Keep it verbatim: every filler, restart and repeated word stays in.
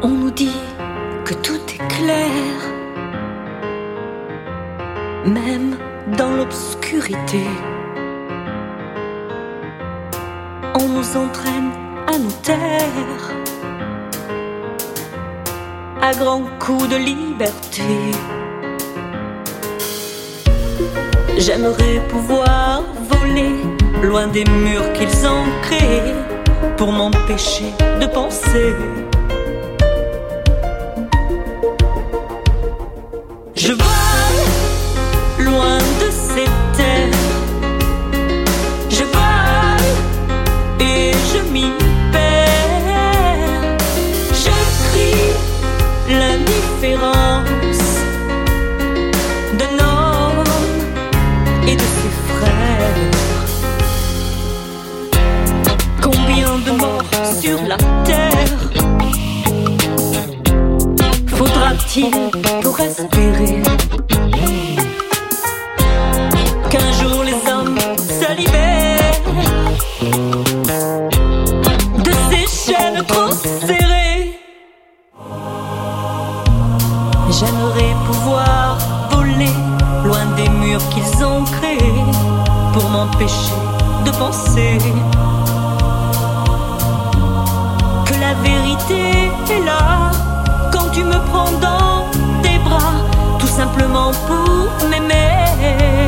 On nous dit que tout est clair, même dans l'obscurité. On nous entraîne à nous taire, à grands coups de liberté. J'aimerais pouvoir voler loin des murs qu'ils ont créés pour m'empêcher de penser. Je vole loin de ces terres, je vole et je m'y perds. Je crie l'indifférence d'un homme et de ses frères. Combien de morts sur la terre faudra-t-il pour espérer qu'un jour les hommes se libèrent de ces chaînes trop serrées? J'aimerais pouvoir voler loin des murs qu'ils ont créés pour m'empêcher de penser que la vérité est là tu me prends dans tes bras, tout simplement pour m'aimer.